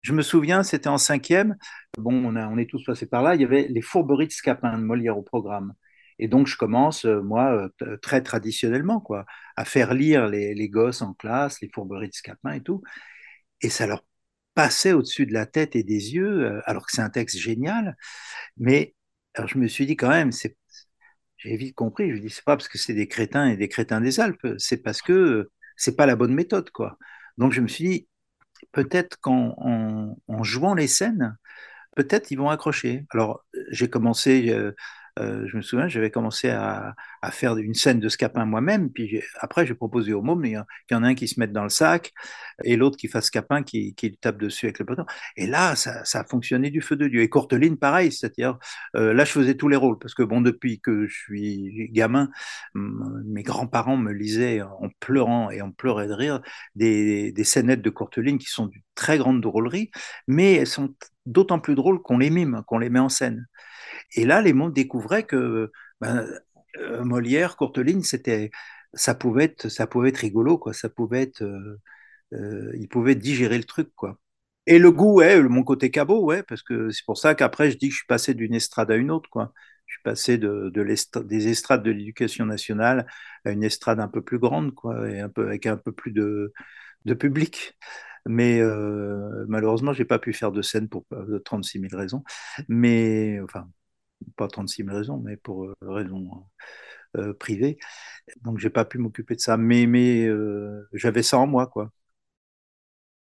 Je me souviens, c'était en cinquième. Bon, on est tous passés par là. Il y avait les Fourberies de Scapin de Molière au programme. Et donc, je commence, moi, très traditionnellement, quoi, à faire lire les gosses en classe, les Fourberies de Scapin et tout. Et ça leur passait au-dessus de la tête et des yeux, alors que c'est un texte génial. Mais alors, je me suis dit quand même, j'ai vite compris. Je me dis, c'est pas parce que c'est des crétins et des crétins des Alpes, c'est parce que c'est pas la bonne méthode, quoi. Donc, je me suis dit, peut-être en jouant les scènes, peut-être ils vont accrocher. Alors, j'ai commencé, je me souviens, j'avais commencé à faire une scène de Scapin moi-même, puis après j'ai proposé au môme qu'il y en a un qui se mette dans le sac et l'autre qui fasse Scapin qui tape dessus avec le bâton. Et là, ça a fonctionné du feu de Dieu. Et Courteline, pareil, c'est-à-dire, là, je faisais tous les rôles, parce que bon, depuis que je suis gamin, mes grands-parents me lisaient en pleurant, et on pleurait de rire, des scénettes de Courteline qui sont d'une très grande drôlerie, mais elles sont d'autant plus drôles qu'on les mime, qu'on les met en scène. Et là, les mondes découvraient que ben, Molière, Courteline, ça pouvait être rigolo, quoi. Ça pouvait être, ils pouvaient digérer le truc, quoi. Et le goût, ouais, mon côté cabot, ouais, parce que c'est pour ça qu'après, je dis que je suis passé d'une estrade à une autre, quoi. Je suis passé des estrades de l'éducation nationale à une estrade un peu plus grande, quoi, et avec un peu plus de public. Mais malheureusement, j'ai pas pu faire de scène pour 36 000 raisons. Mais, enfin, pas 36 000 raisons, mais pour raisons privées. Donc, j'ai pas pu m'occuper de ça. Mais j'avais ça en moi, quoi.